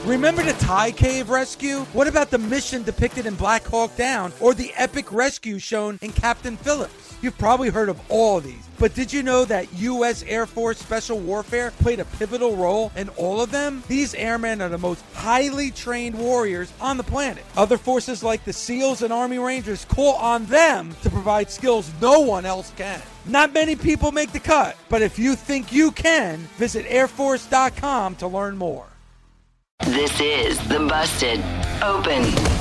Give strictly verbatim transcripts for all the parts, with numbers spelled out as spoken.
Remember the Thai cave rescue? What about the mission depicted in Black Hawk Down or the epic rescue shown in Captain Phillips? You've probably heard of all of these, but did you know that U S Air Force Special Warfare played a pivotal role in all of them? These airmen are the most highly trained warriors on the planet. Other forces like the SEALs and Army Rangers call on them to provide skills no one else can. Not many people make the cut, but if you think you can, visit air force dot com to learn more. This is the Busted Open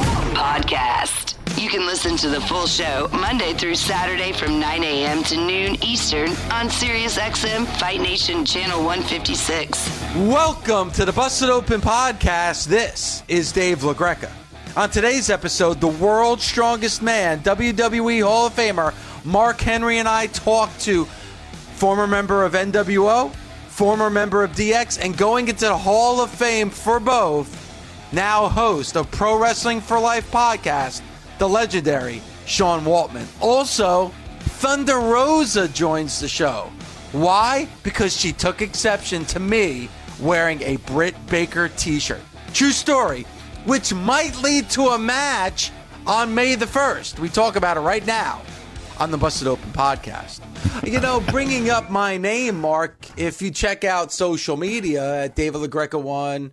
Podcast. You can listen to the full show Monday through Saturday from nine a.m. to noon Eastern on SiriusXM Fight Nation Channel one fifty-six. Welcome to the Busted Open Podcast. This is Dave LaGreca. On today's episode, the world's strongest man, W W E Hall of Famer Mark Henry, and I talk to former member of N W O, former member of D X, and going into the Hall of Fame for both, now host of Pro Wrestling for Life podcast, the legendary Sean Waltman. Also, Thunder Rosa joins the show. Why? Because she took exception to me wearing a Britt Baker t-shirt. True story, which might lead to a match on May the first. We talk about it right now on the Busted Open Podcast. You know, bringing up my name, Mark, if you check out social media at David LaGreca one,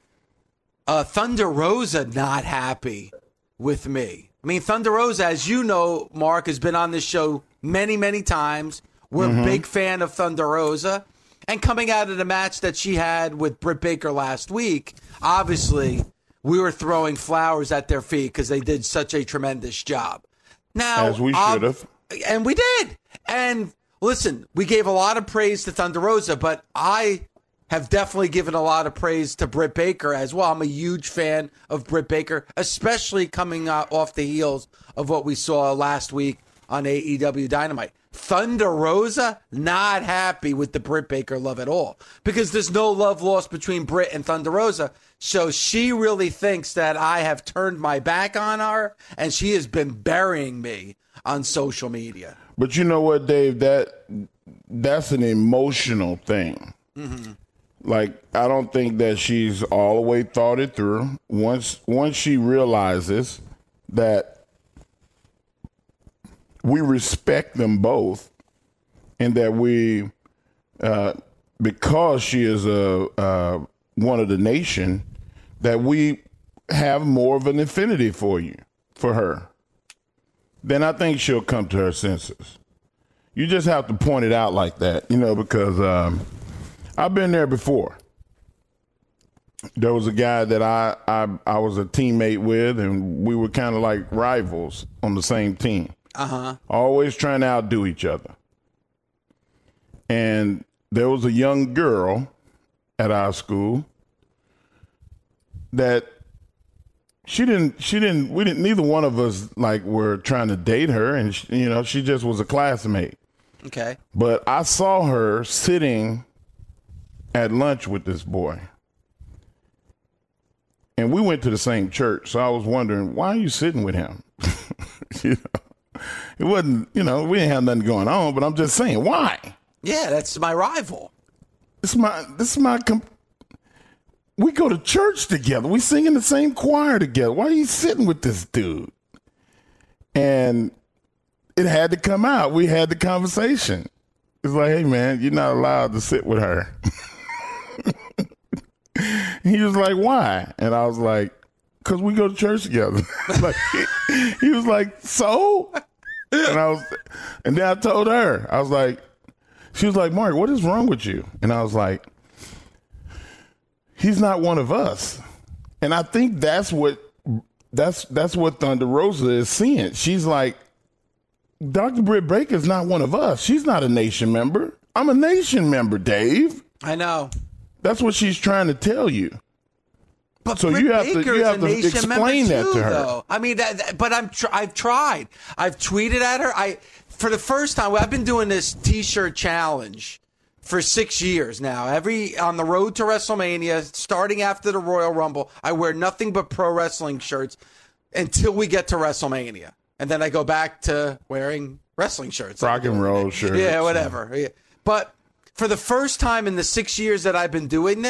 uh, Thunder Rosa not happy with me. I mean, Thunder Rosa, as you know, Mark, has been on this show many, many times. We're mm-hmm. a big fan of Thunder Rosa. And coming out of the match that she had with Britt Baker last week, obviously, we were throwing flowers at their feet because they did such a tremendous job. Now, as we should have. Um, and we did. And listen, we gave a lot of praise to Thunder Rosa, but I have definitely given a lot of praise to Britt Baker as well. I'm a huge fan of Britt Baker, especially coming off the heels of what we saw last week on A E W Dynamite. Thunder Rosa, not happy with the Britt Baker love at all, because there's no love lost between Britt and Thunder Rosa. So she really thinks that I have turned my back on her, and she has been burying me on social media. But you know what, Dave? That that's an emotional thing. Mm-hmm. Like, I don't think that she's all the way thought it through. Once once she realizes that we respect them both, and that we, uh, because she is a uh, one of the nation, that we have more of an affinity for you, for her, then I think she'll come to her senses. You just have to point it out like that, you know, because um, I've been there before. There was a guy that I, I, I was a teammate with, and we were kind of like rivals on the same team. Uh-huh. Always trying to outdo each other. And there was a young girl at our school that she didn't, she didn't, we didn't, neither one of us like were trying to date her. And, she, you know, she just was a classmate. Okay. But I saw her sitting at lunch with this boy. And we went to the same church. So I was wondering, why are you sitting with him? You know, it wasn't, you know, we didn't have nothing going on, but I'm just saying, why? Yeah, that's my rival. This is my, this is my, comp- we go to church together. We sing in the same choir together. Why are you sitting with this dude? And it had to come out. We had the conversation. It's like, hey, man, you're not allowed to sit with her. He was like, why? And I was like, because we go to church together. Like, he, he was like, so? And I was, and then I told her, I was like, she was like, Mark, what is wrong with you? And I was like, he's not one of us. And I think that's what that's that's what Thunder Rosa is seeing. She's like, Doctor Britt Baker is not one of us. She's not a nation member. I'm a nation member, Dave. I know. That's what she's trying to tell you. But so Britt you have Baker to you have to explain that too, to her. Though. I mean, that, that, but I'm tr- I've tried. I've tweeted at her. I for the first time. I've been doing this T-shirt challenge for six years now. Every on the road to WrestleMania, starting after the Royal Rumble, I wear nothing but pro wrestling shirts until we get to WrestleMania, and then I go back to wearing wrestling shirts, rock and roll shirts, yeah, whatever. Yeah. But for the first time in the six years that I've been doing this,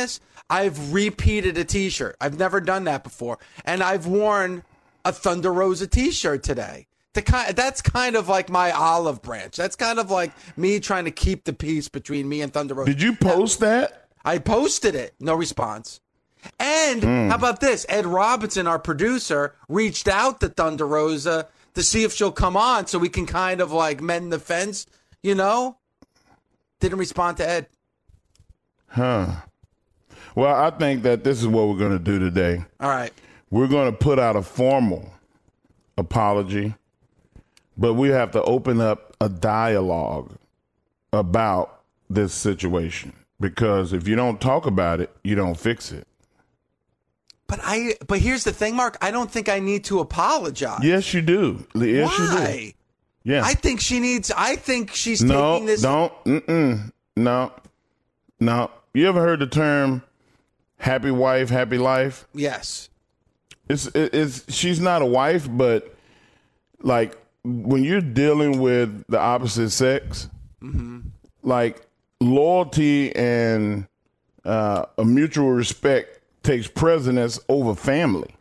I've repeated a T-shirt. I've never done that before, and I've worn a Thunder Rosa T-shirt today. To kind, that's kind of like my olive branch. That's kind of like me trying to keep the peace between me and Thunder Rosa. Did you post that? I posted it. No response. And mm. how about this? Ed Robinson, our producer, reached out to Thunder Rosa to see if she'll come on so we can kind of like mend the fence, you know? Didn't respond to Ed. Huh. Well, I think that this is what we're going to do today. All right. We're going to put out a formal apology, but we have to open up a dialogue about this situation, because if you don't talk about it, you don't fix it. But I. But here's the thing, Mark. I don't think I need to apologize. Yes, you do. Yes, Why? you do. Yeah. I think she needs. I think she's no, taking this. No, mm-mm, no, no. You ever heard the term "happy wife, happy life"? Yes. It's it's she's not a wife, but like when you're dealing with the opposite sex, mm-hmm. like loyalty and uh, a mutual respect takes precedence over family.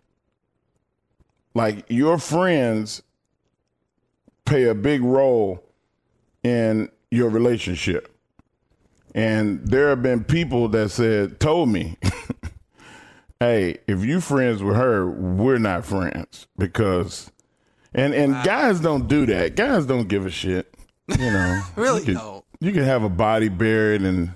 Like your friends play a big role in your relationship. And there have been people that said, told me, hey, if you friends with her, we're not friends, because, and, and wow. guys don't do that. Guys don't give a shit. You know, really you could, no. You can have a body buried and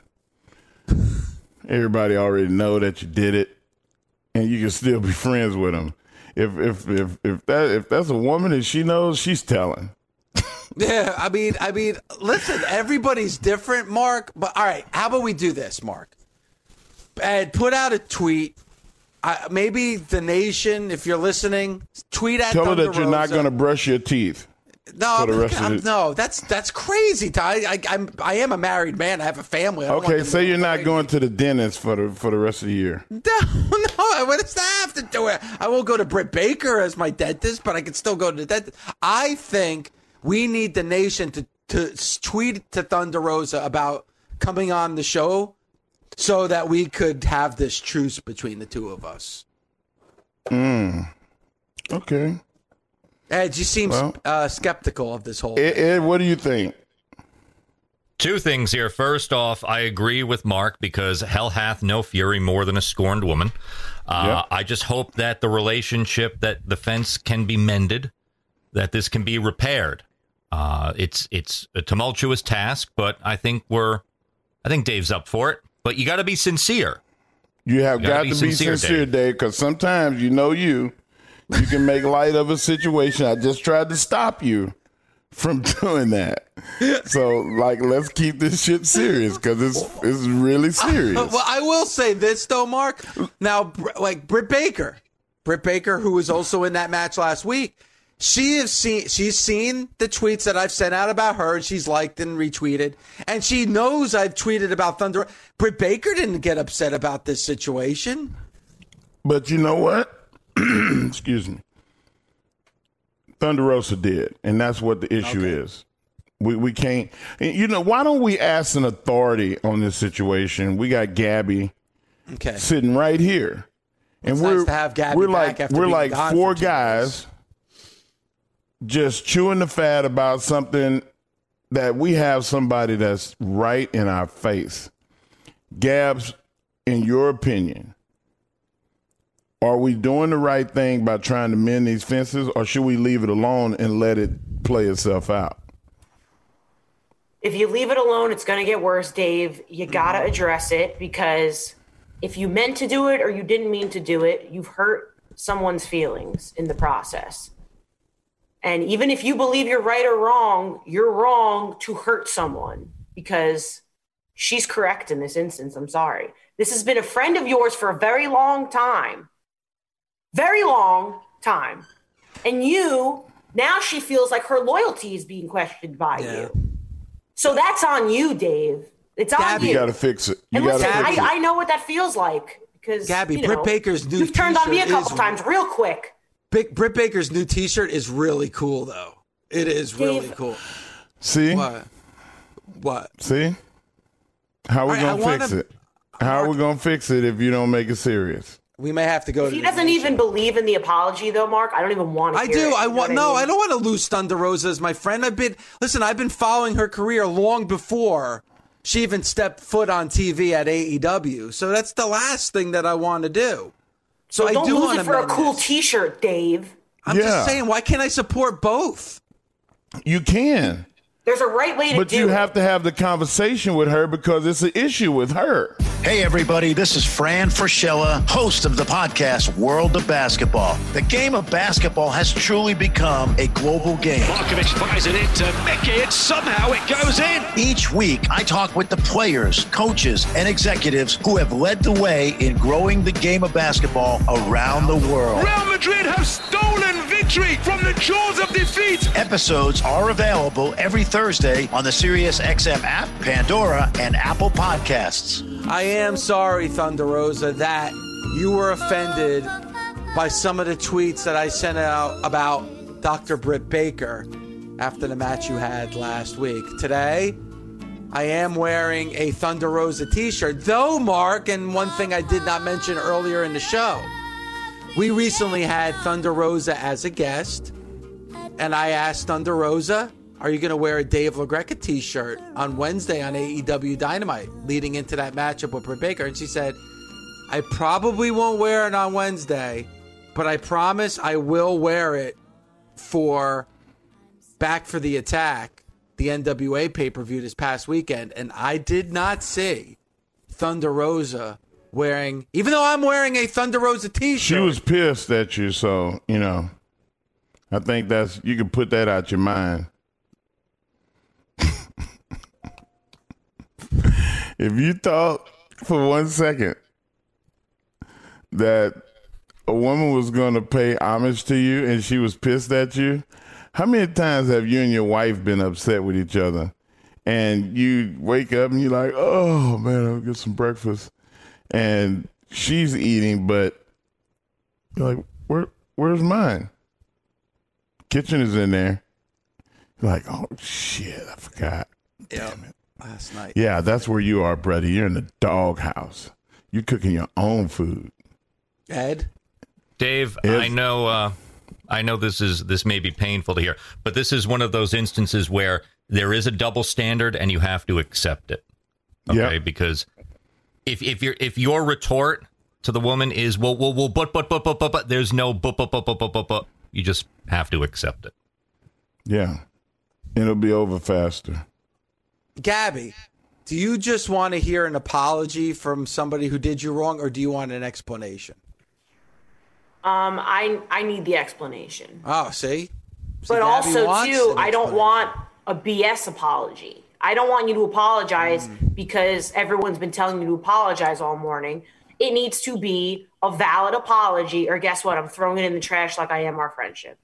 everybody already know that you did it, and you can still be friends with them. If if if if that if that's a woman and she knows, she's telling. Yeah, I mean, I mean, listen, everybody's different, Mark. But all right, how about we do this, Mark? And put out a tweet. Uh, maybe the nation, if you're listening, tweet at Tell Thunder her that you're Rosa. not going to brush your teeth. No, for the rest I'm, of the... no, that's that's crazy. Ty. I, I'm I am a married man. I have a family. I don't okay, want say you're not crazy. going to the dentist for the for the rest of the year. No, no. What does that have to do with it? I won't go to Britt Baker as my dentist, but I can still go to the dentist. I think we need the nation to, to tweet to Thunder Rosa about coming on the show so that we could have this truce between the two of us. Mm. Okay. Ed, you seem well, uh, skeptical of this whole Ed, thing. Ed, what do you think? Two things here. First off, I agree with Mark, because hell hath no fury more than a scorned woman. Uh, yep. I just hope that the relationship, that the fence can be mended, that this can be repaired. Uh, it's it's a tumultuous task, but I think we're, I think Dave's up for it. But you got to be sincere. You have you got be to sincere, be sincere, Dave, because sometimes you know you, you can make light of a situation. I just tried to stop you from doing that. So, like, let's keep this shit serious, because it's it's really serious. Uh, well, I will say this though, Mark. Now, like Britt Baker, Britt Baker, who was also in that match last week. She has seen she's seen the tweets that I've sent out about her, and she's liked and retweeted, and she knows I've tweeted about Thunder. Britt Baker didn't get upset about this situation. But you know what? Excuse me. Thunder Rosa did, and that's what the issue okay. is. We we can't. You know, why don't we ask an authority on this situation? We got Gabby okay. sitting right here, and it's we're nice to have Gabby we're back like after we're being like gone four for guys. Years. Just chewing the fat about something that we have somebody that's right in our face. Gabs, in your opinion, are we doing the right thing by trying to mend these fences, or should we leave it alone and let it play itself out? If you leave it alone, it's going to get worse, Dave. You got to address it, because if you meant to do it or you didn't mean to do it, you've hurt someone's feelings in the process. And even if you believe you're right or wrong, you're wrong to hurt someone, because she's correct in this instance. I'm sorry. This has been a friend of yours for a very long time. Very long time. And you, now she feels like her loyalty is being questioned by yeah. you. So that's on you, Dave. It's on Gabby, you. You got to fix it. You and listen, gotta fix I, it. I know what that feels like, because Gabby, you know, Britt Baker's new you've turned on me a couple is, times real quick. Big, Britt Baker's new T-shirt is really cool, though. It is Dave, really cool. See? What? What? See? How are we right, going to fix wanna, it? How are we going to fix it if you don't make it serious? We may have to go If to he the doesn't nation. even believe in the apology, though, Mark, I don't even want to I hear do. it, you I know want what no. mean? I don't want to lose Thunder Rosa as my friend. I've been listen. I've been following her career long before she even stepped foot on T V at A E W. So that's the last thing that I want to do. So, So I don't do lose want it to for a mend cool this. T-shirt, Dave. I'm Yeah. just saying, why can't I support both? You can. There's a right way to But do you it. have to have the conversation with her because it's an issue with her. Hey, everybody, this is Fran Fraschilla, host of the podcast World of Basketball. The game of basketball has truly become a global game. Markovic fires it into Mickey, and somehow it goes in. Each week, I talk with the players, coaches, and executives who have led the way in growing the game of basketball around the world. Real Madrid have stolen victory from the jaws of defeat. Episodes are available every Thursday on the SiriusXM app, Pandora, and Apple Podcasts. I am sorry, Thunder Rosa, that you were offended by some of the tweets that I sent out about Doctor Britt Baker after the match you had last week. Today, I am wearing a Thunder Rosa t-shirt, though, Mark, and one thing I did not mention earlier in the show, we recently had Thunder Rosa as a guest, and I asked Thunder Rosa, are you going to wear a Dave LaGreca t-shirt on Wednesday on A E W Dynamite leading into that matchup with Britt Baker? And she said, I probably won't wear it on Wednesday, but I promise I will wear it for Back for the Attack, the N W A pay-per-view this past weekend. And I did not see Thunder Rosa wearing, even though I'm wearing a Thunder Rosa t-shirt. She was pissed at you, so, you know, I think that's, you can put that out your mind. If you thought for one second that a woman was going to pay homage to you and she was pissed at you, how many times have you and your wife been upset with each other? And you wake up and you're like, oh, man, I'll get some breakfast. And she's eating, but you're like, Where, where's mine? Kitchen is in there. You're like, oh, shit, I forgot. Damn it. Last night. Yeah, that's where you are, brother. You're in the doghouse. You're cooking your own food. Ed? Dave, Ed? I know uh, I know this is this may be painful to hear, but this is one of those instances where there is a double standard and you have to accept it. Okay, Yep. because if if your if your retort to the woman is well well well but but but but but but there's no but but but but but but but you just have to accept it. Yeah. It'll be over faster. Gabby, do you just want to hear an apology from somebody who did you wrong, or do you want an explanation? Um, I I need the explanation. Oh, see? See, But Gabby also, wants too, an I don't explanation. want a B S apology. I don't want you to apologize Mm. because everyone's been telling you to apologize all morning. It needs to be a valid apology, or guess what? I'm throwing it in the trash like I am our friendship.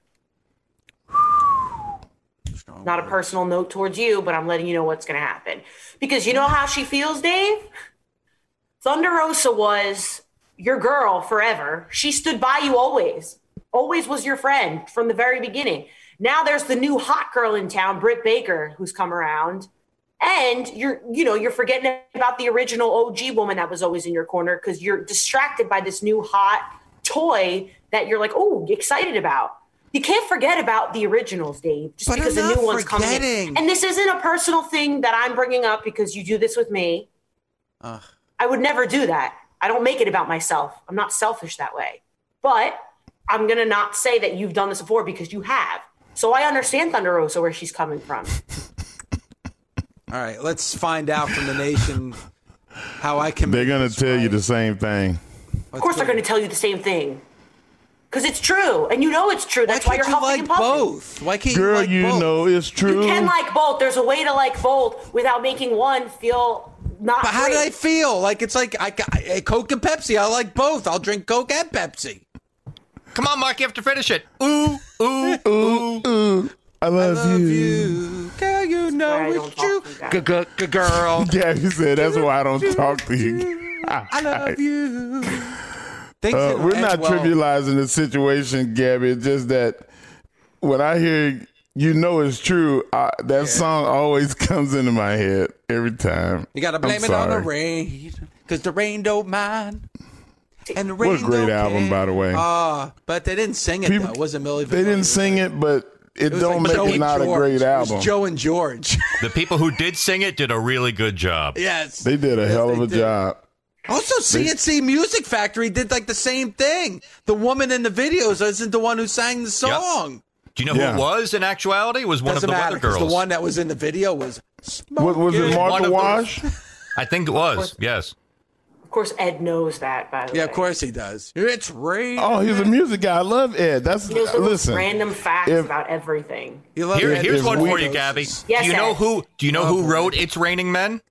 Not a personal note towards you, but I'm letting you know what's going to happen. Because you know how she feels, Dave? Thunder Rosa was your girl forever. She stood by you always. Always was your friend from the very beginning. Now there's the new hot girl in town, Britt Baker, who's come around. And you're, you know, you're forgetting about the original O G woman that was always in your corner because you're distracted by this new hot toy that you're like, oh, excited about. You can't forget about the originals, Dave, just But because I'm the new not one's coming in. forgetting. And this isn't a personal thing that I'm bringing up because you do this with me. Ugh. I would never do that. I don't make it about myself. I'm not selfish that way. But I'm going to not say that you've done this before because you have. So I understand Thunder Rosa where she's coming from. All right, let's find out from the nation how I can. They're make going to this tell you right. the same thing. Of course they're going to tell you the same thing. Because it's true. And you know it's true. That's Why why, can't you're you huffing like and puffing. both? Why can't Girl, you like you both? know it's true. You can like both. There's a way to like both without making one feel not But how great. did I feel? Like it's like I, I Coke and Pepsi. I like both. I'll drink Coke and Pepsi. Come on, Mark, you have to finish it. Ooh, ooh, Ooh, ooh. I love, Love you. you, girl. You why I know don't it's talk true. to you guys. G- g- g- girl, Yeah, you said that's why I don't talk to you. I love you. Things Uh, didn't we're end not well. trivializing the situation, Gabby. It's just that when I hear you know it's true, I, that song always comes into my head every time. You gotta I'm blame it on the sorry. rain. because the rain don't mind. And the rain What a great don't album, care. by the way. Uh, but they didn't sing it, People- though. It wasn't Millie They didn't sing it, but it, It was don't like Joe make it and not a George. great It album. was Joe and George. The people who did sing it did a really good job. Yes. They did a Yes, hell of they a did. job. Also, C N C Music Factory did like the same thing. The woman in the videos isn't the one who sang the song. Do you know who Yeah. it was in actuality? It was one Doesn't of the matter Weather 'cause Girls. the one that was in the video was What was it, Smoking. One Martha of Wash? I think it was, yes. Of course, Ed knows that, by the Yeah, way. of course he does. It's rain. Oh, he's a music guy. I love Ed. That's He knows the most listen. random facts if- about everything. You love Here, Ed here's is one for we- you, Gabby. Yes, do you know Ed. who? Do you know Oh, who boy. wrote "It's Raining Men"?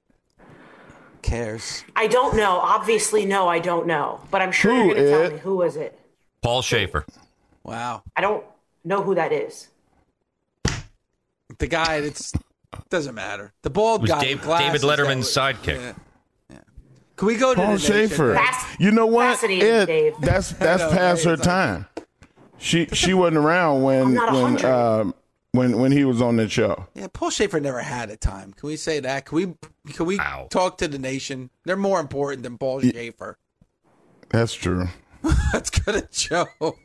Cares. I don't know. Obviously, no, I don't know. But I'm sure Who, you're going to Ed? tell me who was it. Paul Schaefer. Wow. I don't know who that is. The guy that's doesn't matter. The bald It was guy. Dave, with glasses David Letterman's that sidekick. was- yeah. Can we go to Paul the nation? Schaefer. Fasc- You know what? fascinating, Ed, Dave. that's that's know, past right? her It's like- time. She she wasn't around when I'm not a when hundred. uh, when when he was on that show. Yeah, Paul Schaefer never had a time. Can we say that? Can we can we Ow. talk to the nation? They're more important than Paul Schaefer. That's true. Let's go to Joe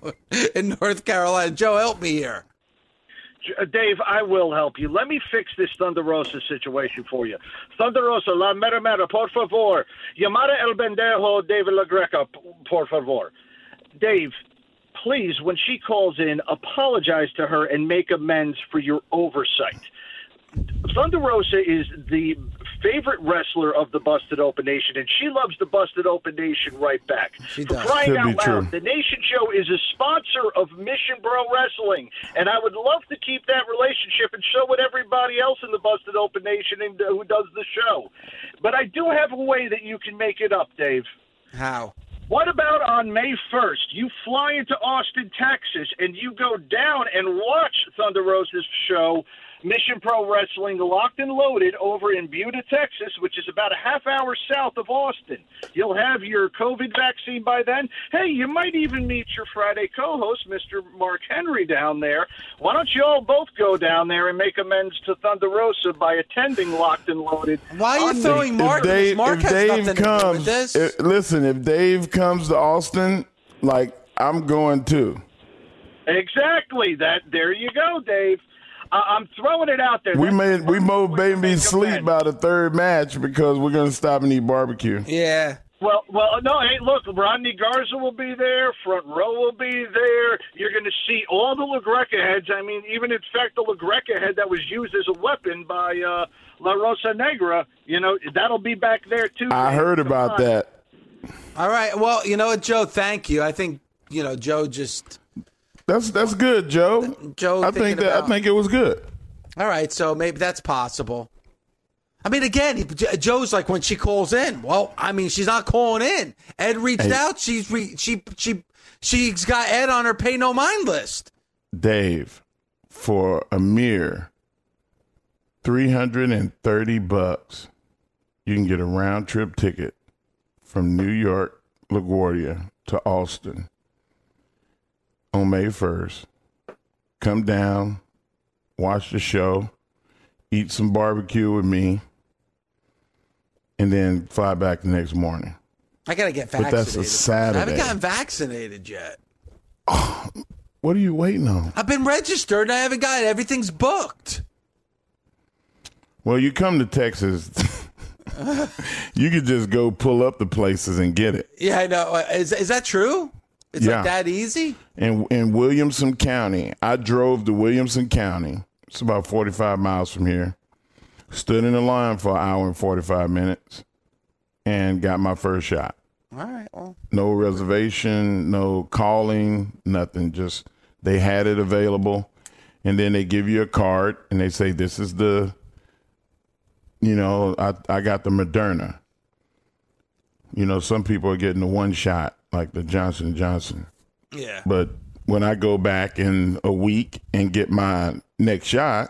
in North Carolina. Joe, help me here. Uh, Dave, I will help you. Let me fix this Thunder Rosa situation for you. Thunder Rosa, la mera mera, por favor. Llamada el bendejo David LaGreca, p- por favor. Dave, please, when she calls in, apologize to her and make amends for your oversight. Thunder Rosa is the favorite wrestler of the Busted Open Nation, and she loves the Busted Open Nation right back. She For does. crying Could out be loud, true. the Nation Show is a sponsor of Mission Pro Wrestling, and I would love to keep that relationship and show it everybody else in the Busted Open Nation and, uh, who does the show. But I do have a way that you can make it up, Dave. How? What about on May first, you fly into Austin, Texas, and you go down and watch Thunder Rosa's show, Mission Pro Wrestling Locked and Loaded, over in Buda, Texas, which is about a half hour south of Austin. You'll have your COVID vaccine by then. Hey, you might even meet your Friday co-host, Mister Mark Henry, down there. Why don't you all both go down there and make amends to Thunder Rosa by attending Locked and Loaded? Why are on you May- throwing Mark? if Dave, Mark if has Dave nothing to do with comes, this. if- listen, if Dave comes to Austin, like I'm going too. Exactly. That. There you go, Dave. I- I'm throwing it out there. We That's made the we first made way to baby make sleep amends. by the third match because we're gonna stop and eat barbecue. yeah. Well, well, no. Hey, look, Rodney Garza will be there. Front row will be there. You're going to see all the LaGreca heads. I mean, even in fact, the LaGreca head that was used as a weapon by uh, La Rosa Negra. You know, that'll be back there too. I Dave. heard Come about on. that. All right. Well, you know what, Joe? Thank you. I think you know Joe just. That's that's good, Joe. Joe I thinking think that about- I think it was good. All right, so maybe that's possible. I mean, again, he, Joe's like when she calls in. Well, I mean, she's not calling in. Ed reached Hey. out. She's re, she she she's got Ed on her pay no mind list. Dave, for a mere three hundred and thirty bucks, you can get a round trip ticket from New York LaGuardia to Austin on May first. Come down, watch the show, eat some barbecue with me, and then fly back the next morning. I gotta get But vaccinated. that's a first. I haven't Saturday. gotten vaccinated yet. What are you waiting on? I've been registered and I haven't got it. Everything's booked. Well, you come to Texas, you could just go pull up the places and get it. Yeah, I know. Is is that true? It's Yeah. like that easy? In in Williamson County, I drove to Williamson County. It's about forty-five miles from here. Stood in the line for an hour and forty-five minutes and got my first shot. All right. Well, No reservation, no calling, nothing. Just they had it available. And then they give you a card and they say, this is the, you know, I, I got the Moderna. You know, some people are getting the one shot, like the Johnson and Johnson. yeah. But when I go back in a week and get my next shot,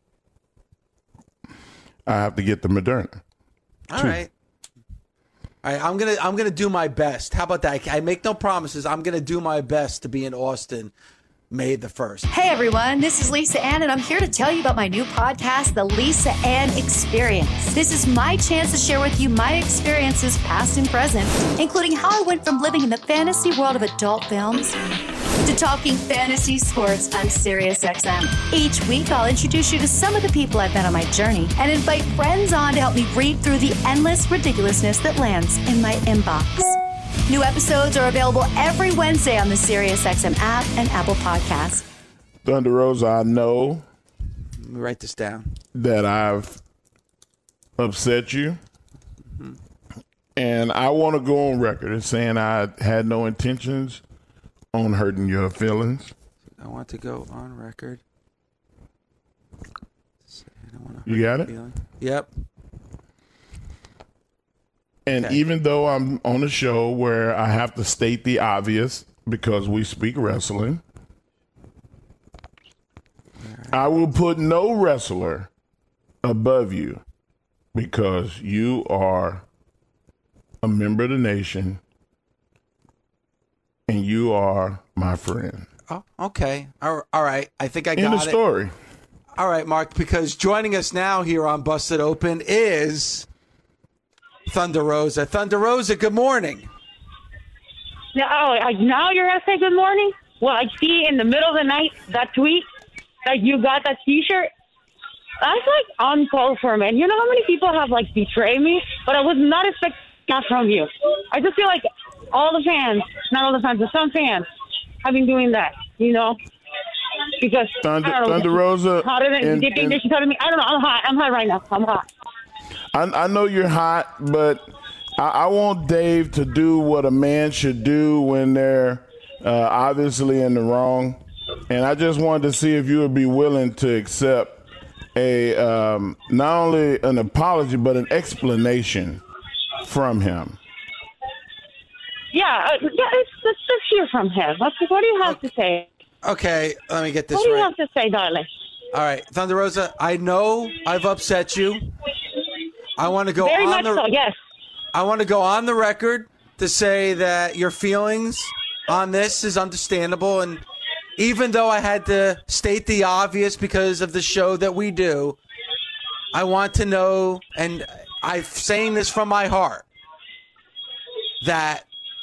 I have to get the Moderna. All right. All right, I'm gonna I'm gonna do my best. How about that? I make no promises. I'm gonna do my best to be in Austin May the first. Hey everyone, this is Lisa Ann, and I'm here to tell you about my new podcast, The Lisa Ann Experience. This is my chance to share with you my experiences, past and present, including how I went from living in the fantasy world of adult films to talking fantasy sports on Sirius X M. Each week, I'll introduce you to some of the people I've met on my journey and invite friends on to help me read through the endless ridiculousness that lands in my inbox. New episodes are available every Wednesday on the Sirius X M app and Apple Podcasts. Thunder Rosa, I know. Let me write this down. That I've upset you. Mm-hmm. And I want to go on record as saying I had no intentions on hurting your feelings. I want to go on record. I don't want to you got it? Feeling. Yep. And okay. even though I'm on a show where I have to state the obvious because we speak wrestling, right. I will put no wrestler above you because you are a member of the nation and you are my friend. Oh, okay. All right. I think I got it. In the story. All right, Mark, because joining us now here on Busted Open is Thunder Rosa. Thunder Rosa, good morning. Now, oh, now you're going to say good morning? Well, I see in the middle of the night that tweet that you got that T-shirt. That's like uncalled for, man. You know how many people have like betrayed me? But I was not expecting that from you. I just feel like all the fans, not all the fans, but some fans have been doing that, you know? Because Thunder, I don't know, Thunder Rosa. Hotter than and, you think and, they should tell me? I don't know. I'm hot. I'm hot right now. I'm hot. I, I know you're hot, but I, I want Dave to do what a man should do when they're uh, obviously in the wrong. And I just wanted to see if you would be willing to accept a um, not only an apology, but an explanation from him. Yeah, uh, yeah. It's let's just hear from him. Let's, what do you have to say? Okay, let me get this right. What do you right. have to say, darling? All right, Thunder Rosa, I know I've upset you. I want to go Very on much the so, yes. I want to go on the record to say that your feelings on this is understandable, and even though I had to state the obvious because of the show that we do, I want to know, and I'm saying this from my heart, that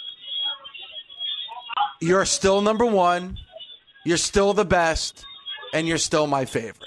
you're still number one, you're still the best, and you're still my favorite.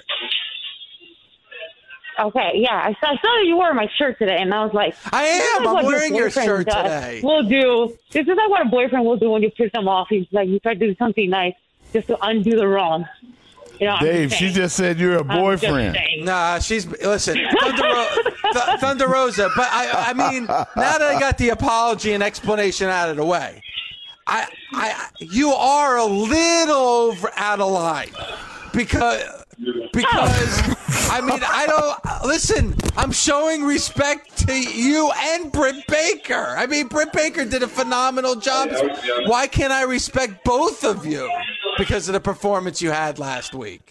Okay, yeah. I saw, I saw that you wore my shirt today, and I was like, I am. I'm wearing your, your shirt does. today. We'll do. This is like what a boyfriend will do when you piss him off. He's like, you try to do something nice just to undo the wrong. You know, Dave, she just said you're a boyfriend. Nah, she's listen, Thunder, Ro- Th- Thunder Rosa. But I, I mean, now that I got the apology and explanation out of the way, I, I, you are a little over out of line because, because I mean, I don't listen. I'm showing respect to you and Britt Baker. I mean, Britt Baker did a phenomenal job. Why can't I respect both of you? Because of the performance you had last week.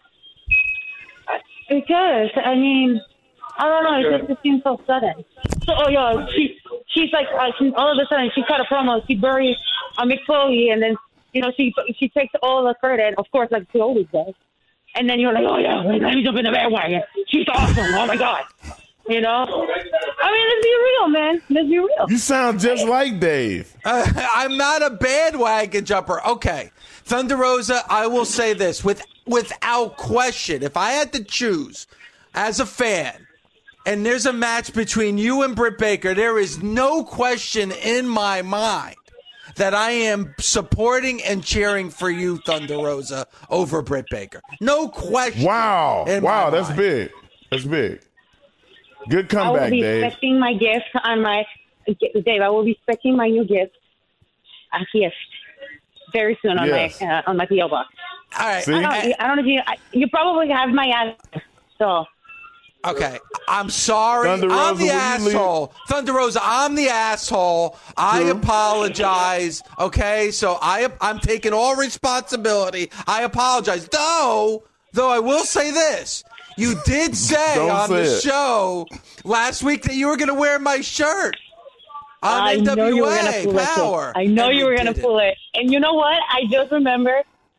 Because, I mean, I don't know. It just it seems so sudden. So, oh, yeah, she, she's like, uh, she, all of a sudden, she cut a promo. She buries uh, Mick Foley, and then, you know, she she takes all the credit, of course, like she always does. And then you're like, oh, yeah, let me jump in the bandwagon. She's awesome. Oh, my God. You know? I mean, let's be real, man. Let's be real. You sound just like Dave. Uh, I'm not a bandwagon jumper. Okay. Thunder Rosa, I will say this with without question. If I had to choose as a fan, and there's a match between you and Britt Baker, there is no question in my mind that I am supporting and cheering for you, Thunder Rosa, over Britt Baker. No question. Wow. Wow, that's mind. big. That's big. Good comeback, I will be Dave. expecting my gift on my Dave. I will be expecting my new gift, a gift, very soon on yes. my uh, on my P O box. All right. See? I don't, I don't know if you I, you probably have my address. So okay, I'm sorry. Thunder I'm Rosa, the asshole. Thunder Rosa, I'm the asshole. I True. apologize. Okay, so I I'm taking all responsibility. I apologize. Though, though I will say this. You did say Don't on say the it. show last week that you were going to wear my shirt on I N W A know you were gonna pull Power. it. I know and you were going to didn't. pull it. And you know what? I just remember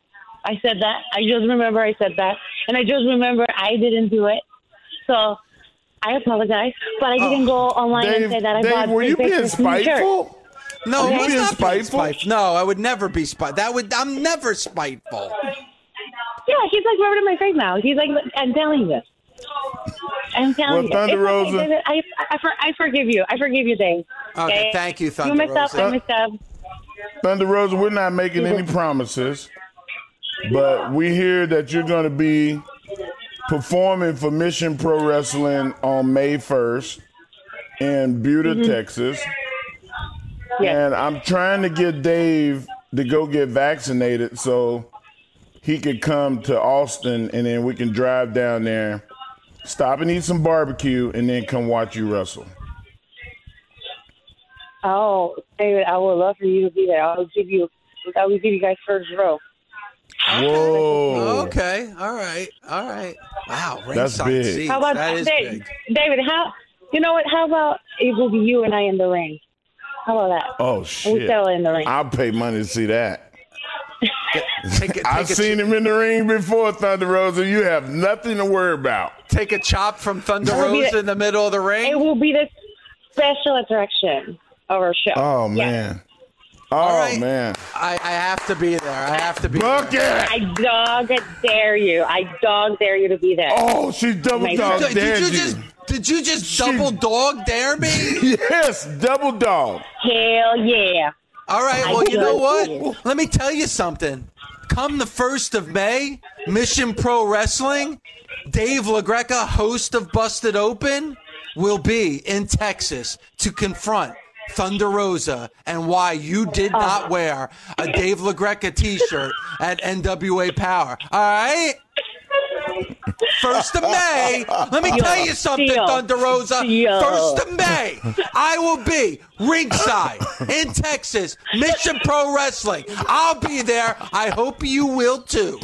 I said that. I just remember I said that. And I just remember I didn't do it. So I apologize. But I didn't oh, go online Dave, and say that I Dave, bought were you being spiteful? No, okay. I was being not spiteful? being spiteful. No, I would never be spiteful. That would I'm never spiteful. Yeah, he's like rubbing in my face now. He's like, I'm telling you. I'm telling well, you. Thunder Rosa. Okay. I, I, I forgive you. I forgive you, Dave. Okay, okay thank you, Thunder you messed Rosa. Up, I messed up. Thunder Rosa, we're not making any promises, but we hear that you're going to be performing for Mission Pro Wrestling on May first in Buda, mm-hmm. Texas. Yes. And I'm trying to get Dave to go get vaccinated so he could come to Austin, and then we can drive down there, stop and eat some barbecue, and then come watch you wrestle. Oh, David, I would love for you to be there. I'll give you, I will give you guys first row. Whoa. Okay. All right. All right. Wow. That's big. Seats. How about that is David, big. David, how, you know what? How about it will be you and I in the ring? How about that? Oh, shit. We'll settle in the ring. I'll pay money to see that. Take a, take I've seen him in the ring before, Thunder Rosa. You have nothing to worry about. Take a chop from Thunder Rosa the, in the middle of the ring. It will be the special attraction of our show. Oh, yes. man. Oh, right. man. I, I have to be there. I have to be Look there. At. I dog dare you. I dog dare you to be there. Oh, she's double dog did, dared did you. you. Just, did you just she, double dog dare me? Yes, double dog. Hell yeah. All right, I well, you know what? You. Let me tell you something. Come the first of May, Mission Pro Wrestling, Dave LaGreca, host of Busted Open, will be in Texas to confront Thunder Rosa and why you did not wear a Dave LaGreca t-shirt at N W A Power. All right? First of May, let me tell you something, Thunder Rosa. First of May, I will be ringside in Texas, Mission Pro Wrestling. I'll be there. I hope you will too.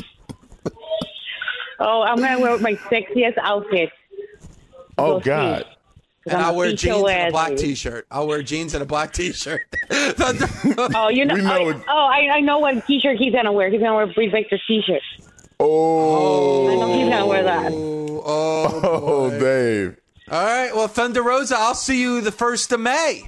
Oh, I'm gonna wear my sexiest outfit. Oh God. And I'll wear jeans and a black t-shirt. I'll wear jeans and a black t-shirt. Oh, you know. know I, oh, I, I know what t-shirt he's gonna wear. He's gonna wear Breed Victor's t-shirt. Oh, I know he's gonna wear that. Oh, oh, Dave. All right, well, Thunder Rosa, I'll see you the first of May.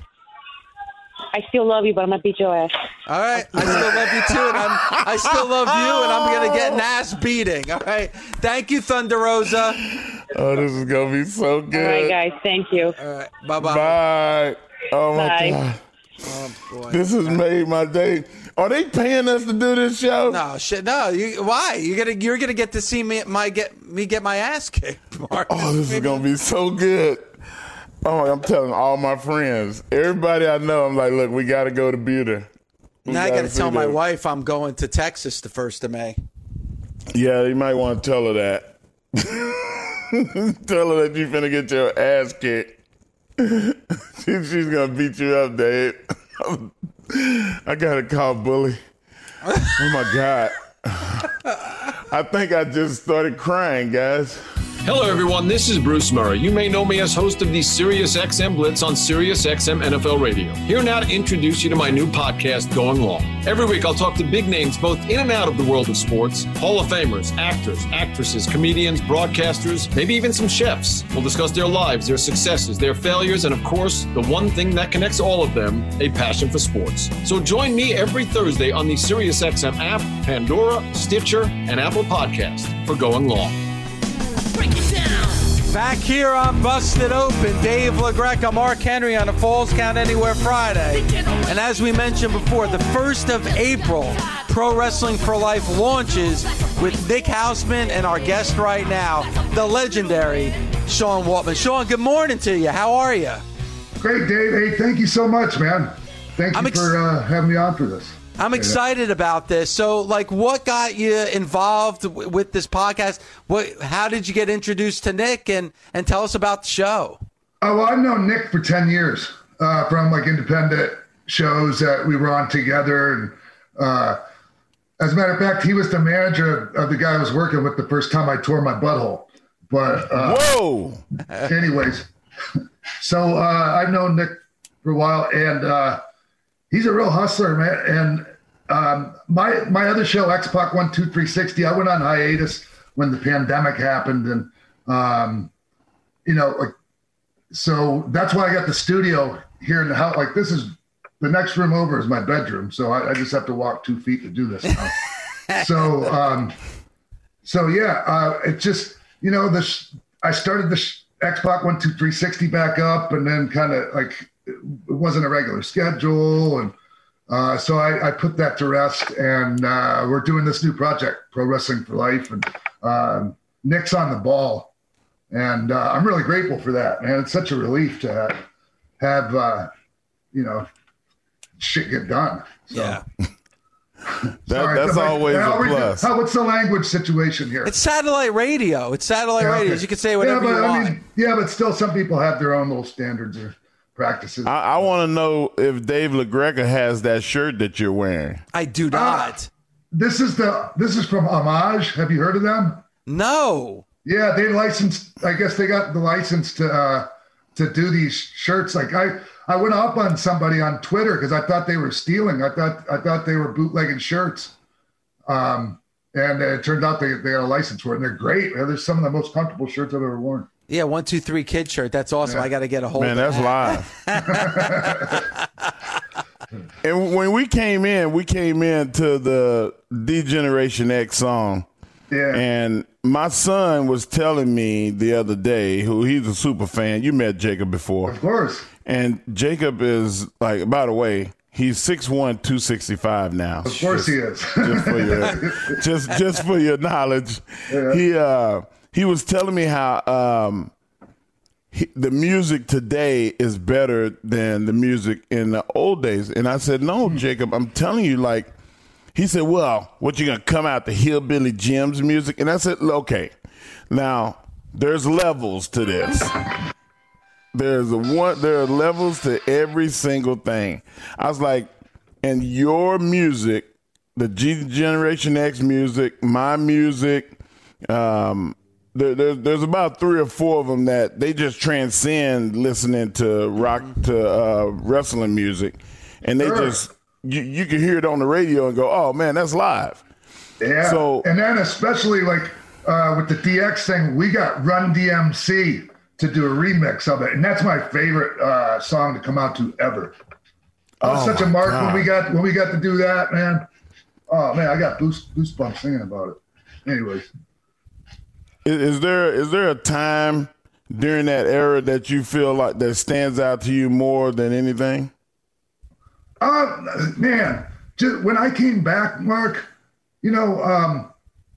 I still love you, but I'm gonna beat your ass. All right, I still love you too, and I'm, I still love you, and I'm gonna get an ass beating. All right, thank you, Thunder Rosa. Oh, this is gonna be so good. All right, guys, thank you. All right, bye bye. Bye. Oh my Bye. God. Oh boy, this has made my day. Are they paying us to do this show? No shit. No. You, why? You gonna you're gonna get to see me my get me get my ass kicked, Mark. Oh, this is gonna be so good. Oh, I'm telling all my friends, everybody I know. I'm like, look, we got to go to Buda. We now I got to tell my them. wife I'm going to Texas the first of May. Yeah, you might want to tell her that. Tell her that you're finna get your ass kicked. she, she's gonna beat you up, Dave. I gotta call Bully. Oh my God. I think I just started crying, guys. Hello, everyone. This is Bruce Murray. You may know me as host of the SiriusXM Blitz on SiriusXM N F L Radio. Here now to introduce you to my new podcast, Going Long. Every week, I'll talk to big names both in and out of the world of sports, Hall of Famers, actors, actresses, comedians, broadcasters, maybe even some chefs. We'll discuss their lives, their successes, their failures, and of course, the one thing that connects all of them, a passion for sports. So join me every Thursday on the SiriusXM app, Pandora, Stitcher, and Apple Podcast for Going Long. Back here on Busted Open, Dave LaGreca, Mark Henry on a Falls Count Anywhere Friday. And as we mentioned before, the first of April, Pro Wrestling for Life launches with Nick Hausman and our guest right now, the legendary Sean Waltman. Sean, good morning to you. How are you? Great, Dave. Hey, thank you so much, man. Thank you I'm ex- for uh, having me on for this. I'm excited about this. So, like, what got you involved w- with this podcast? What? How did you get introduced to Nick? And, and tell us about the show. Oh, well, I've known Nick for ten years uh, from, like, independent shows that we were on together. And uh, as a matter of fact, he was the manager of, of the guy I was working with the first time I tore my butthole. But uh, Whoa! anyways, so uh, I've known Nick for a while, and uh, he's a real hustler, man. And um, my my other show, X-Pac one two three sixty, I went on hiatus when the pandemic happened, and um, you know, like, so that's why I got the studio here in the house. Like, this is the next room over is my bedroom, so I, I just have to walk two feet to do this now. so, um, so yeah, uh, it just, you know, this. I started the sh- X-Pac one two three sixty back up, and then kind of like it wasn't a regular schedule, and uh, so I, I put that to rest. And uh, we're doing this new project, Pro Wrestling for Life, and um, Nick's on the ball, and uh, I'm really grateful for that, man. It's such a relief to have, have uh, you know, shit get done. So. Yeah. That, Sorry, that's like, always how a we do- plus. How, what's the language situation here? It's satellite radio. It's satellite Yeah, radio. okay. You can say whatever yeah, but, you want. I mean, yeah, but still, some people have their own little standards or practices. I, I want to know if Dave LaGreca has that shirt that you're wearing. I do not. Uh, this is the this is from Homage. Have you heard of them? No. Yeah, they licensed. I guess they got the license to uh, to do these shirts. Like I, I went up on somebody on Twitter because I thought they were stealing. I thought I thought they were bootlegging shirts. Um, and it turned out they they got a license for it, and they're great. They're some of the most comfortable shirts I've ever worn. Yeah, one, two, three kid shirt. That's awesome. Yeah. I got to get a hold Man, of that's that. live. And when we came in, we came into the D-Generation X song. Yeah. And my son was telling me the other day, who he's a super fan. You met Jacob before. Of course. And Jacob is like, by the way, he's six one, two sixty-five now. Of course just, he is. just for your just just for your knowledge. Yeah. He uh he was telling me how um he, the music today is better than the music in the old days. And I said, "No, Jacob, I'm telling you, like," he said, "Well, what, you gonna come out the Hillbilly Jim's music?" And I said, "Okay. Now, there's levels to this. There's a one. There are levels to every single thing." I was like, "And your music, the G Generation X music, my music, um, there, there, there's about three or four of them that they just transcend listening to rock to uh, wrestling music, and they Sure. just you, you can hear it on the radio and go, oh man, that's live." Yeah. So and then especially like uh, with the D X thing, we got Run D M C to do a remix of it, and that's my favorite uh, song to come out to ever. I was Oh, such a my mark God. when we got when we got to do that, man. Oh man, I got goose, goosebumps thinking about it. Anyways, Is, is there is there a time during that era that you feel like that stands out to you more than anything? uh, man, just when I came back, Mark, you know, um,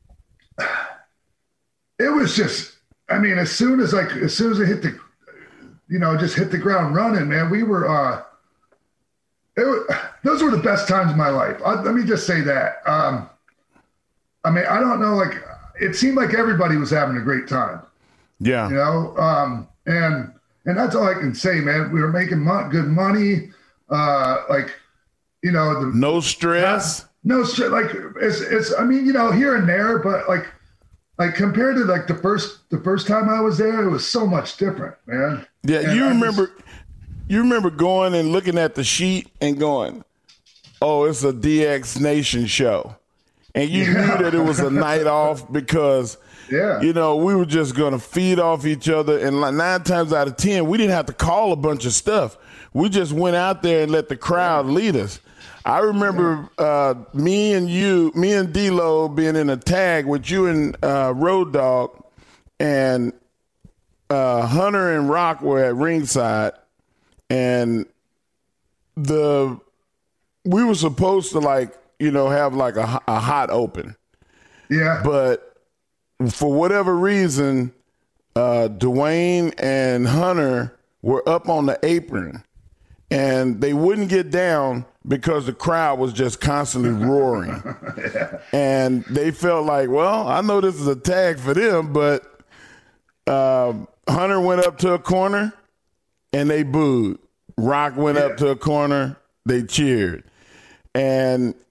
it was just. I mean, as soon as like as soon as I hit the, you know, just hit the ground running, man. We were. uh It was, those were the best times of my life. I, let me just say that. Um, I mean, I don't know, like, it seemed like everybody was having a great time, Yeah. you know? Um, and, and that's all I can say, man. We were making mo- good money. Uh, like, you know, the, No stress. no stress. Like it's, it's, I mean, you know, here and there, but like, like compared to like the first, the first time I was there, it was so much different, man. Yeah, And you I just- remember you remember going and looking at the sheet and going, "Oh, it's a D X Nation show." And you Yeah. knew that it was a night off because Yeah. you know, we were just going to feed off each other, and like nine times out of ten, we didn't have to call a bunch of stuff. We just went out there and let the crowd lead us. I remember uh, me and you, me and D-Lo being in a tag with you and uh, Road Dogg, and uh, Hunter and Rock were at ringside, and the we were supposed to like you know have like a, a hot open, Yeah. but for whatever reason, uh, Dwayne and Hunter were up on the apron, and they wouldn't get down because the crowd was just constantly roaring. And they felt like, well, I know this is a tag for them, but um, Hunter went up to a corner and they booed. Rock went up to a corner, they cheered. And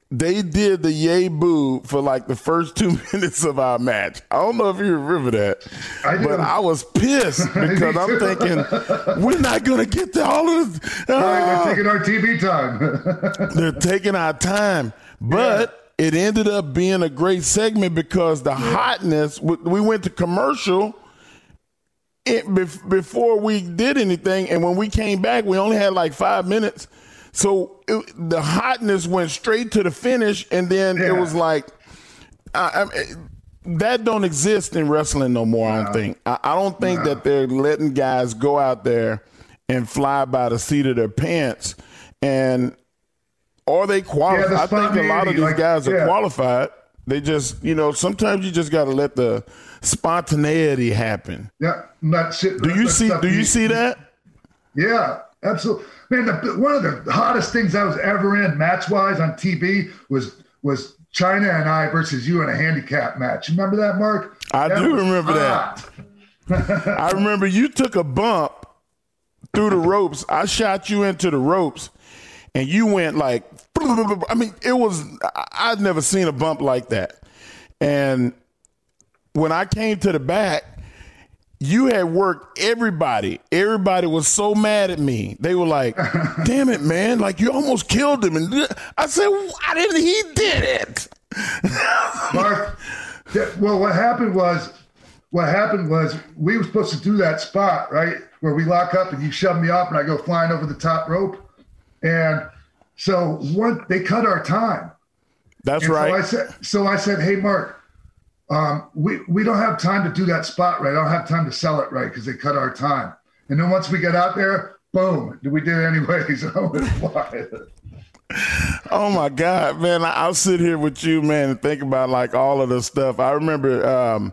they did the yay boo for like the first two minutes of our match. I don't know if you remember that, I but I was pissed because I'm thinking we're not going to get to all of this. Uh, right, we're taking our T V time. They're taking our time, but yeah. It ended up being a great segment because the hotness. We went to commercial it, before we did anything, and when we came back, we only had like five minutes. So it, the hotness went straight to the finish, and then yeah. it was like I, I, that don't exist in wrestling no more. No. I don't think. I, I don't think no. that they're letting guys go out there and fly by the seat of their pants, and or they qualify. Yeah, I think a lot of these like, guys are yeah. qualified. They just, you know, sometimes you just got to let the spontaneity happen. Yeah, not shit. Do you see? Do you see that? Yeah, absolutely. Man, the, one of the hottest things I was ever in match-wise on T V was was China and I versus you in a handicap match. You remember that, Mark? I that do remember hot. that. I remember you took a bump through the ropes. I shot you into the ropes, and you went like, I mean, it was, I'd never seen a bump like that. And when I came to the back, you had worked everybody. Everybody was so mad at me. They were like, damn it, man. Like, you almost killed him. And I said, why didn't he did it? Mark, well, what happened was, what happened was we were supposed to do that spot, right, where we lock up and you shove me off and I go flying over the top rope. And so one, they cut our time. That's and right. So I said, so I said, hey, Mark, Um, we, we don't have time to do that spot right. I don't have time to sell it right because they cut our time. And then once we get out there, boom, we did it anyways. Oh, my God, man. I'll sit here with you, man, and think about, like, all of the stuff. I remember um,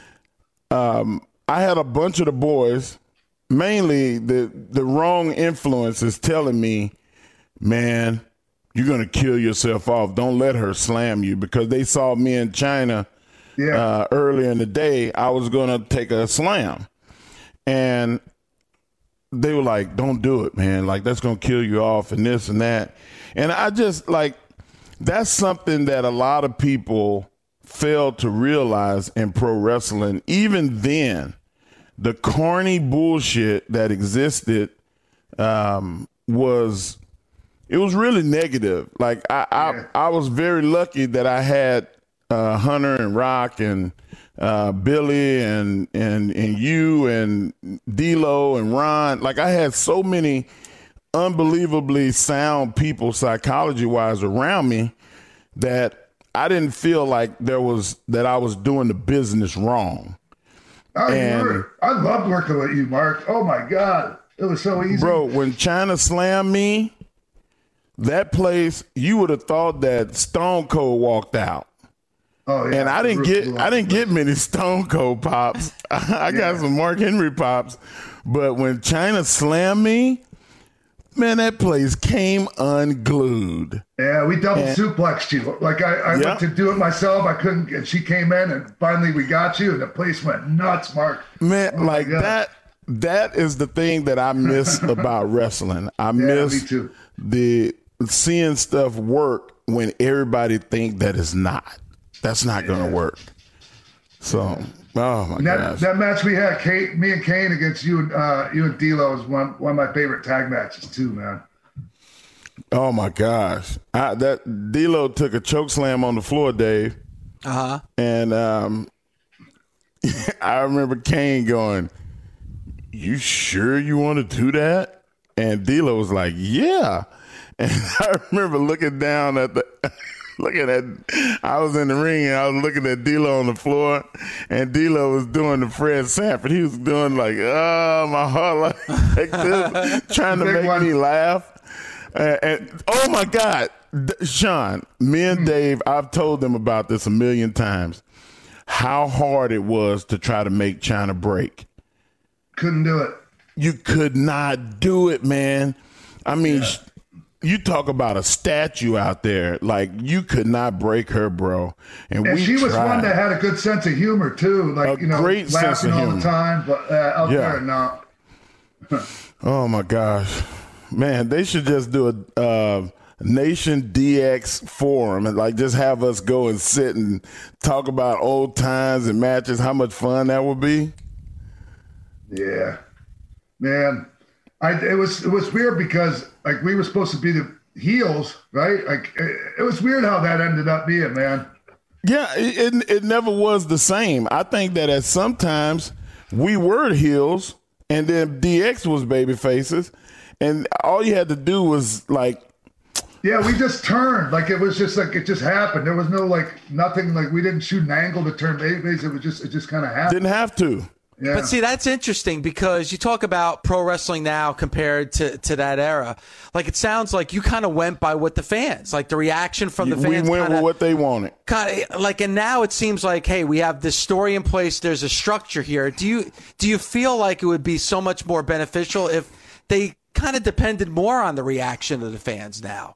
um, I had a bunch of the boys, mainly the, the wrong influences telling me, man, you're going to kill yourself off. Don't let her slam you, because they saw me in China – Yeah. Uh, earlier in the day, I was going to take a slam. And they were like, don't do it, man. Like, that's going to kill you off and this and that. And I just, like, that's something that a lot of people fail to realize in pro wrestling. Even then, the corny bullshit that existed um, was, it was really negative. Like, I, yeah. I, I was very lucky that I had Uh, Hunter and Rock and uh, Billy and and and you and D-Lo and Ron. Like, I had so many unbelievably sound people psychology-wise around me that I didn't feel like there was that I was doing the business wrong. I, and, I loved working with you, Mark. Oh, my God. It was so easy. Bro, when China slammed me, that place, you would have thought that Stone Cold walked out. Oh, yeah. And I didn't get I didn't get many Stone Cold pops. I got yeah. some Mark Henry pops. But when China slammed me, man, that place came unglued. Yeah, we double and, suplexed you. Like, I, I yep. went to do it myself. I couldn't, and she came in, and finally we got you, and the place went nuts, Mark. Man, oh like that, that is the thing that I miss about wrestling. I yeah, miss me too. the seeing stuff work when everybody think that it's not. That's not going to work. So, oh my that, gosh. That match we had, Kate, me and Kane against you and uh, you and D-Lo is one one of my favorite tag matches too, man. Oh my gosh, I, that D-Lo took a choke slam on the floor, Dave. Uh huh. And um, I remember Kane going, "You sure you want to do that?" And D-Lo was like, "Yeah." And I remember looking down at the. Looking at, I was in the ring and I was looking at D-Lo on the floor, and D-Lo was doing the Fred Sanford. He was doing like, oh, my heart like, like this, trying to make one. me laugh. Uh, and oh my God, Sean, me and Dave, I've told them about this a million times, how hard it was to try to make China break. Couldn't do it. You could not do it, man. I mean, yeah. You talk about a statue out there. Like, you could not break her, bro. And, and we she was tried. one that had a good sense of humor, too. Like, a you know, great laughing sense of all humor. the time. But uh, out yeah. there, no. Oh, my gosh. Man, they should just do a uh, Nation D X forum and like just have us go and sit and talk about old times and matches, how much fun that would be? Yeah, man. I it was it was weird because like we were supposed to be the heels, right? Like it, it was weird how that ended up being, man. Yeah, it, it it never was the same. I think that at sometimes we were heels and then D X was baby faces, and all you had to do was like. Yeah, we just turned. Like it was just like it just happened. There was no like nothing like we didn't shoot an angle to turn babyface. It was just it just kind of happened. Didn't have to. Yeah. But see, that's interesting because you talk about pro wrestling now compared to, to that era. Like it sounds like you kind of went by what the fans, like the reaction from the we fans. We went kinda, with what they wanted. Kind of like, and now it seems like, hey, we have this story in place. There's a structure here. Do you do you feel like it would be so much more beneficial if they kind of depended more on the reaction of the fans now?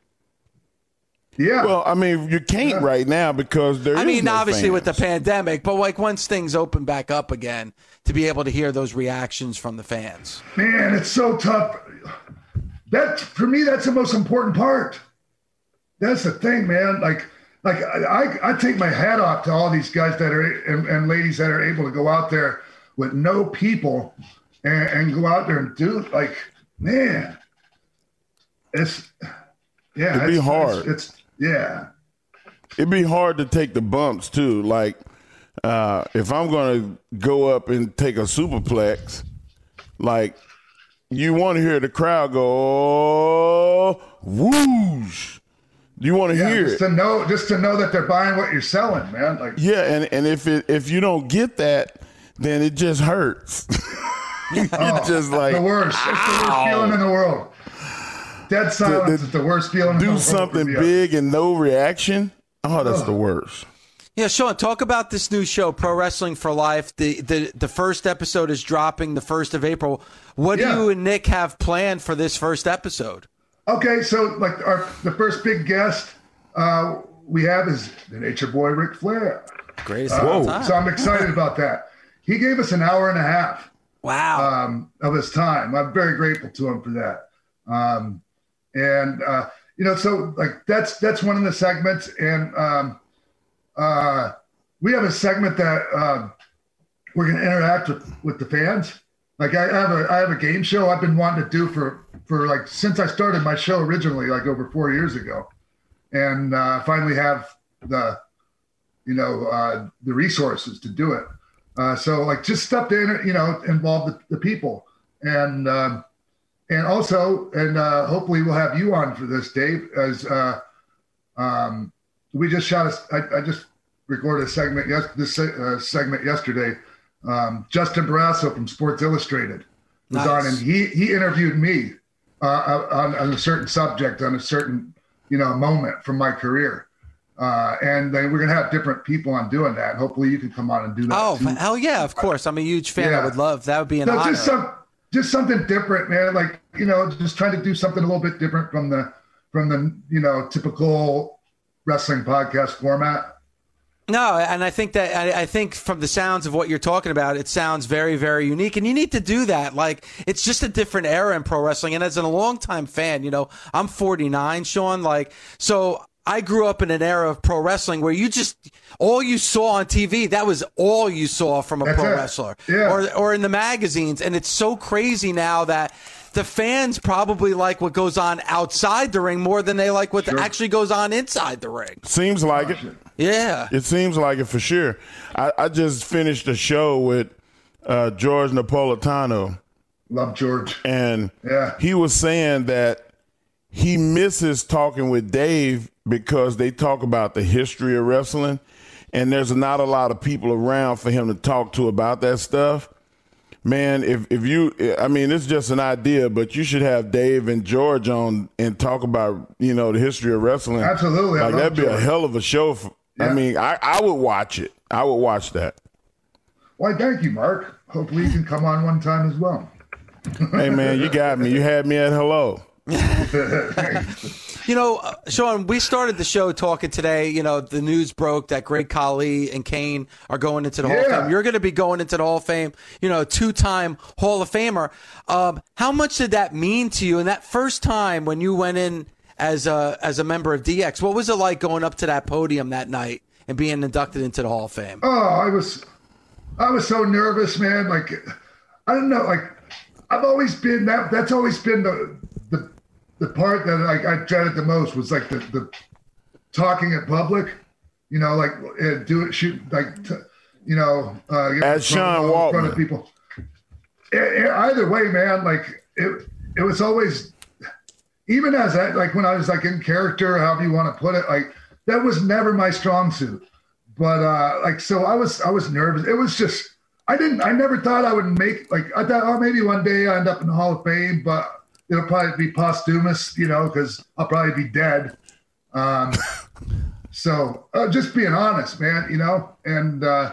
Yeah. Well, I mean, you can't yeah. right now because there I is mean, no obviously fans. with the pandemic, but like once things open back up again, to be able to hear those reactions from the fans. Man, it's so tough. That for me, that's the most important part. That's the thing, man. Like, like I, I take my hat off to all these guys that are and, and ladies that are able to go out there with no people and, and go out there and do like, man, it's yeah, it'd be it's, hard. It's, it's yeah. It'd be hard to take the bumps too. Like uh, if I'm going to go up and take a superplex, like you want to hear the crowd go, oh, whoosh. You want to yeah, hear just it. to know, just to know that they're buying what you're selling, man. Like yeah, and, and if it if you don't get that, then it just hurts. It's oh, just like the worst. It's the worst feeling in the world. Dead silence to, to is the worst feeling. Do something big and no reaction. Oh, that's the worst. Yeah, Sean, talk about this new show, Pro Wrestling for Life. The the the first episode is dropping the first of April. What yeah. do you and Nick have planned for this first episode? Okay, so like our the first big guest uh, we have is the Nature Boy Ric Flair. Greatest uh, of all time. So I'm excited about that. He gave us an hour and a half. Wow. Um, of his time. I'm very grateful to him for that. Um, and uh, you know, so like that's that's one of the segments, and um, uh, we have a segment that uh, we're going to interact with, with the fans. Like I have a I have a game show I've been wanting to do for for like since I started my show originally, like over four years ago, and uh, finally have the you know uh, the resources to do it. Uh, so like just stuff to you know involve the, the people, and um, and also and uh, hopefully we'll have you on for this, Dave. As uh, um, we just shot a, I, I just recorded a segment yes this uh, segment yesterday. Um, Justin Barrasso from Sports Illustrated was nice. on, and he he interviewed me uh, on, on a certain subject, on a certain you know moment from my career. Uh, and then we're going to have different people on doing that. Hopefully you can come on and do that. Oh, too. hell yeah, of course. I'm a huge fan. Yeah. I would love, that would be an no, honor. Just, some, just something different, man. Like, you know, just trying to do something a little bit different from the, from the, you know, typical wrestling podcast format. No, and I think that I, I think from the sounds of what you're talking about, it sounds very, very unique, and you need to do that. Like, it's just a different era in pro wrestling. And as a longtime fan, you know, I'm forty-nine, Sean. Like, so I grew up in an era of pro wrestling where you just all you saw on T V, that was all you saw from a That's pro it. wrestler, Yeah. or or in the magazines. And it's so crazy now that the fans probably like what goes on outside the ring more than they like what Sure. actually goes on inside the ring. Seems like it. Yeah. It seems like it for sure. I, I just finished a show with uh, George Napolitano. Love George. And Yeah. he was saying that he misses talking with Dave because they talk about the history of wrestling, and there's not a lot of people around for him to talk to about that stuff. Man, if, if you, I mean, it's just an idea, but you should have Dave and George on and talk about, you know, the history of wrestling. Absolutely. I Like, love that'd be a George. hell of a show. For, I Yeah. mean, I, I would watch it. I would watch that. Why, thank you, Mark. Hopefully you can come on one time as well. Hey, man, you got me. You had me at hello. You know, uh, Sean, we started the show talking today. You know, the news broke that Great Khali and Kane are going into the Hall of Yeah. Fame. You're going to be going into the Hall of Fame, you know, two-time Hall of Famer. Um, how much did that mean to you? And that first time when you went in as a as a member of D X. What was it like going up to that podium that night and being inducted into the Hall of Fame? Oh, I was, I was so nervous, man. Like, I don't know. Like, I've always been that. That's always been the the the part that like I dreaded the most was like the the talking in public. You know, like uh, do it, shoot, like t- you know, uh, as Sean Waltman, in front of people. It, it, either way, man. Like it, it was always. Even as I, like when I was like in character, however you want to put it, like that was never my strong suit. But uh, like, so I was, I was nervous. It was just, I didn't, I never thought I would make, like, I thought, oh, maybe one day I end up in the Hall of Fame, but it'll probably be posthumous, you know, because I'll probably be dead. Um, so uh, just being honest, man, you know, and uh,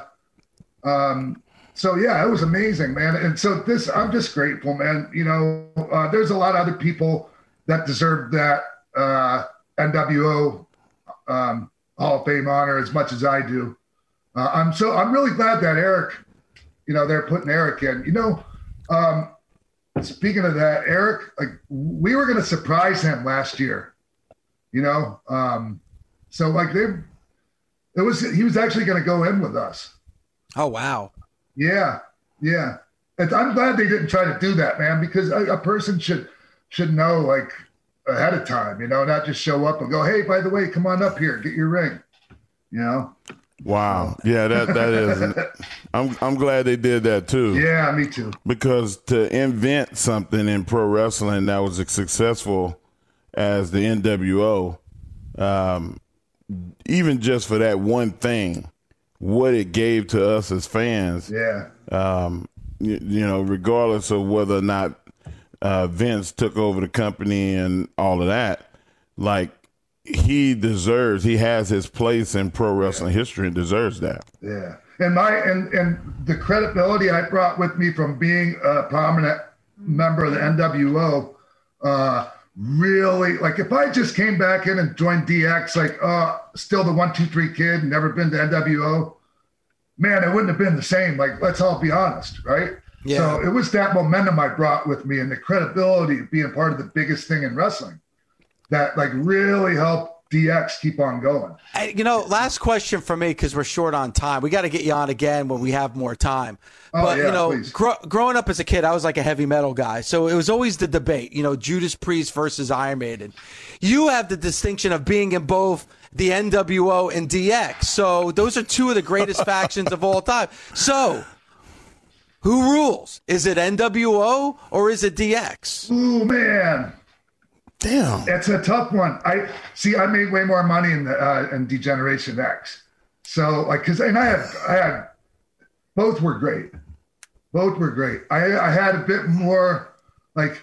um, so yeah, it was amazing, man. And so this, I'm just grateful, man. You know, uh, there's a lot of other people that deserve that uh, N W O um, Hall of Fame honor as much as I do. Uh, I'm so I'm really glad that Eric, you know, they're putting Eric in. You know, um, speaking of that, Eric, like we were going to surprise him last year. You know, um, so like they, it was he was actually going to go in with us. Oh wow! Yeah, yeah. It's, I'm glad they didn't try to do that, man, because a, a person should. should know like ahead of time, you know, not just show up and go, hey, by the way, come on up here, get your ring, you know? Wow. Yeah, that that is. I'm I'm glad they did that too. Yeah, me too. Because to invent something in pro wrestling that was as successful as the N W O, um, even just for that one thing, what it gave to us as fans. Yeah. Um, you, you know, regardless of whether or not Uh, Vince took over the company and all of that, like he deserves, he has his place in pro wrestling yeah. history and deserves that. Yeah. And my, and, and the credibility I brought with me from being a prominent member of the N W O, uh, really, like if I just came back in and joined D X, like, uh, still the one, two, three kid, never been to N W O, man, it wouldn't have been the same. Like, let's all be honest, right? Yeah. So it was that momentum I brought with me and the credibility of being part of the biggest thing in wrestling that like really helped D X keep on going. Hey, you know, last question for me, because we're short on time. We got to get you on again when we have more time. Oh, but, yeah, you know, please. gr- growing up as a kid, I was like a heavy metal guy. So it was always the debate, you know, Judas Priest versus Iron Maiden. You have the distinction of being in both the N W O and D X. So those are two of the greatest factions of all time. So who rules? Is it N W O or is it D X? Ooh, man. Damn. It's a tough one. I see, I made way more money in the, uh, in D-Generation X. So like, cause, and I had, I had, both were great. Both were great. I, I had a bit more like,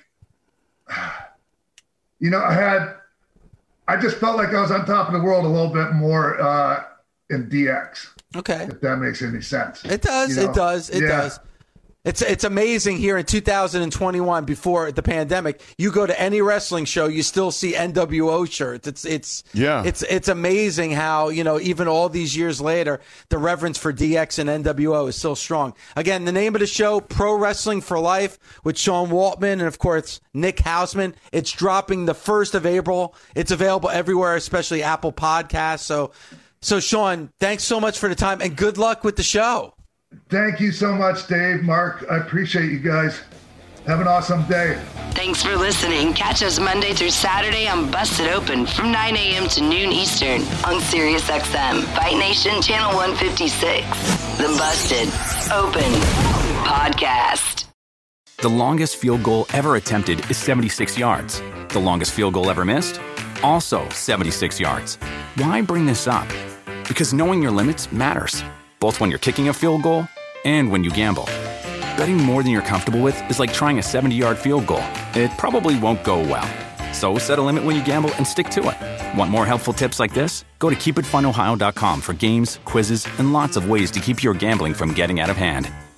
you know, I had, I just felt like I was on top of the world a little bit more uh, in D X. Okay. If that makes any sense. It does. You know? It does. It yeah. does. It's it's amazing here in two thousand twenty-one, before the pandemic, you go to any wrestling show, you still see N W O shirts. It's it's yeah. It's it's amazing how, you know, even all these years later, the reverence for D X and N W O is still strong. Again, the name of the show, Pro Wrestling for Life, with Sean Waltman and of course Nick Hausman. It's dropping the first of April. It's available everywhere, especially Apple Podcasts. So so Sean, thanks so much for the time and good luck with the show. Thank you so much, Dave, Mark. I appreciate you guys. Have an awesome day. Thanks for listening. Catch us Monday through Saturday on Busted Open from nine a.m. to noon Eastern on Sirius X M, Fight Nation Channel one fifty-six. The Busted Open Podcast. The longest field goal ever attempted is seventy-six yards. The longest field goal ever missed? Also seventy-six yards. Why bring this up? Because knowing your limits matters, both when you're kicking a field goal and when you gamble. Betting more than you're comfortable with is like trying a seventy-yard field goal. It probably won't go well. So set a limit when you gamble and stick to it. Want more helpful tips like this? Go to keep it fun ohio dot com for games, quizzes, and lots of ways to keep your gambling from getting out of hand.